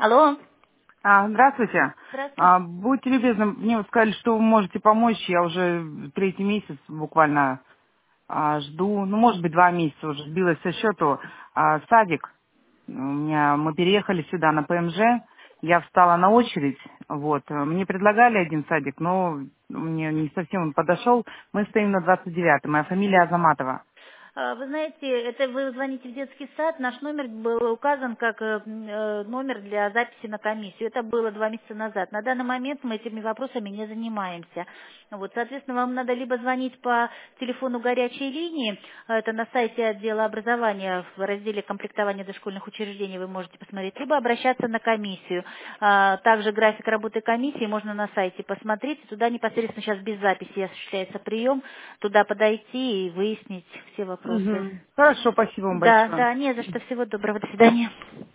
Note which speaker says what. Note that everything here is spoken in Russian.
Speaker 1: Алло.
Speaker 2: Здравствуйте.
Speaker 1: Здравствуйте.
Speaker 2: Будьте любезны, мне вот сказали, что вы можете помочь. Я уже третий месяц буквально жду, ну, может быть, 2 месяца уже сбилась со счету. Садик. Мы переехали сюда на ПМЖ. Я встала на очередь. Вот. Мне предлагали один садик, но мне не совсем он подошел. Мы стоим на 29-м. Моя фамилия Азаматова.
Speaker 1: Вы знаете, это вы звоните в детский сад, наш номер был указан как номер для записи на комиссию. Это было 2 месяца назад. На данный момент мы этими вопросами не занимаемся. Вот, соответственно, вам надо либо звонить по телефону горячей линии, это на сайте отдела образования в разделе комплектования дошкольных учреждений вы можете посмотреть, либо обращаться на комиссию. Также график работы комиссии можно на сайте посмотреть. Туда непосредственно сейчас без записи осуществляется прием. Туда подойти и выяснить все вопросы.
Speaker 2: Хорошо, спасибо вам
Speaker 1: Да,
Speaker 2: большое.
Speaker 1: да, не за что. Всего доброго. До свидания.